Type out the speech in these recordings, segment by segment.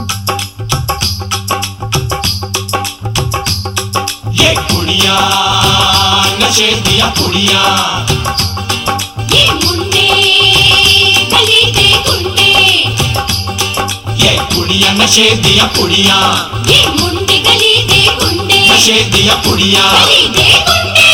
ये कुड़ियां नशे दिया कुड़ियां, ये मुंडे गली दे गुंडे, ये कुड़ियां नशे दिया कुड़ियां, ये मुंडे गली दे गुंडे, नशे दिया कुड़ियां। गली दे गुंडे।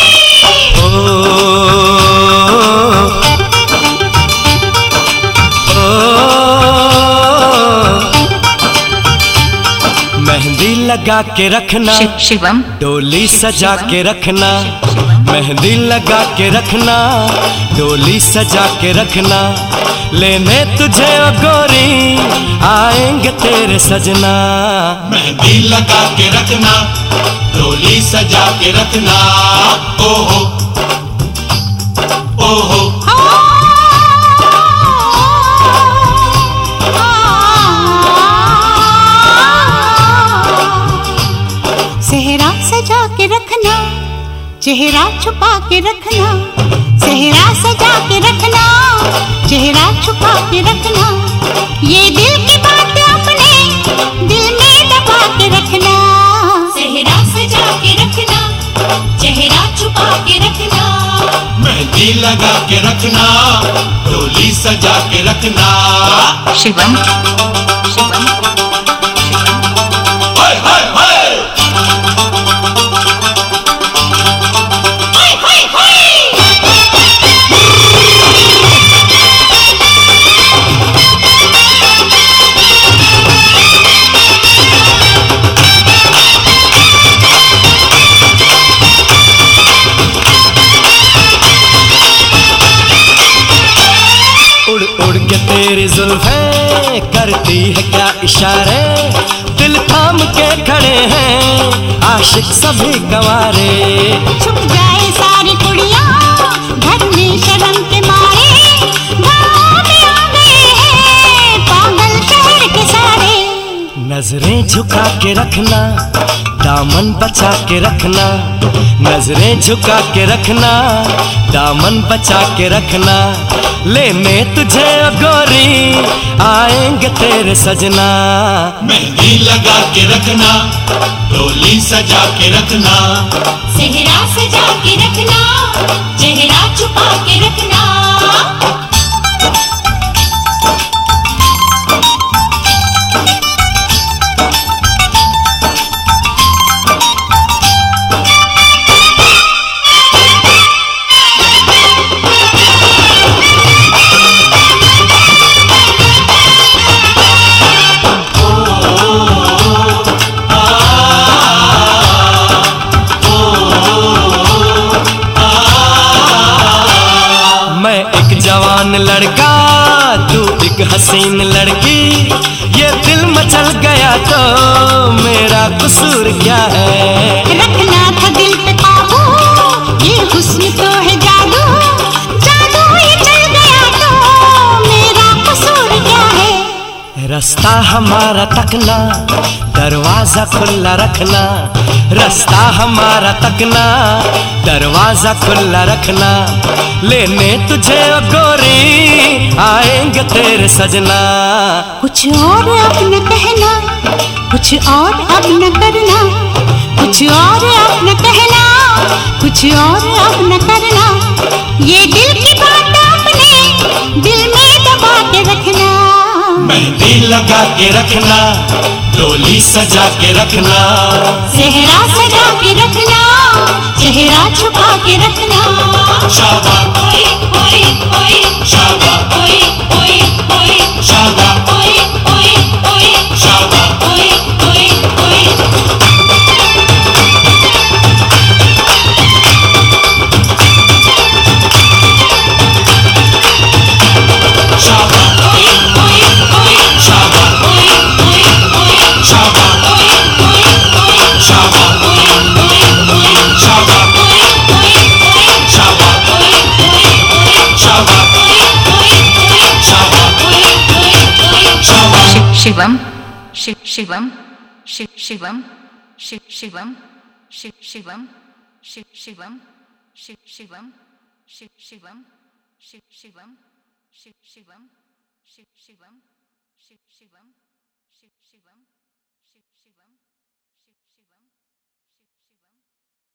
मेहंदी लगा के रखना, शिवम डोली सजा के रखना, मेहंदी लगा के रखना, डोली सजा के रखना, लेने तुझे ओ गोरी आएंगे तेरे सजना। मेहंदी लगा के रखना, डोली सजा के रखना, ओहो ओहो। सेहरा सजा के रखना, चेहरा छुपा के रखना, सेहरा सजा के रखना, चेहरा छुपा के रखना, ये दिल की बात अपने दिल में दबा के रखना। सेहरा सजा के रखना, चेहरा छुपा के रखना, मेहंदी लगा के रखना, डोली सजा के रखना। शिवम शिवम हाय हाय हाय। उड़ उड़ के तेरी जुल्फें करती है क्या इशारे, दिल थाम के खड़े हैं आशिक सभी गंवारे। छुप जाए सारी कुड़ियां घर में शर्म के मारे, गाँव में आ गए हैं पागल शहर के सारे। नजरें झुका के रखना, दामन बचा के रखना, नजरें झुका के रखना, दामन बचा के रखना, लेने तुझे ओ गोरी आएंगे तेरे सजना। मेहंदी लगा के रखना, डोली सजा के रखना, सेहरा सजा के रखना, चेहरा छुपा के रखना। मैं एक जवान लड़का, तू एक हसीन लड़की, ये दिल मचल गया तो मेरा कसूर क्या है। रखना था दिल पे काबू, ये हुस्न तो है जादू, जादू ये चल गया तो मेरा कसूर क्या है। रास्ता हमारा तकना, दरवाजा खुला रखना, रास्ता हमारा तकना, दरवाजा खुला रखना, लेने तुझे ओ गोरी आएंगे तेरे सजना। कुछ और अब न कहना, कुछ और अब न करना, कुछ और अब न कहना, कुछ और अब न करना, ये दिल की बात अपने दिल में दबा के रखना। मेहंदी लगा के रखना, डोली सजा के रखना, सेहरा सजा के रखना, चेहरा छुपा के रखना। शाबा ओए ओए ओए, शाबा ओए ओए ओए, शाबा ओए ओए ओए, शाबा। ओए ओए ओए। शाबा ओए ओए ओए, शाबा ओए ओए ओए, शाबा ओए ओए ओए, शाबा ओए ओए ओए, शाबा ओए ओए ओए, शाबा ओए ओए ओए, शाबा ओए ओए ओए, शाबा ओए ओए ओए। शाबा। शिवम शिवम शिवम शिवम शिवम शिवम शिवम शिवम शिवम शिवम शिवम शिवम शिवम शिवम शिवम शिवम शिवम शिवम शिवम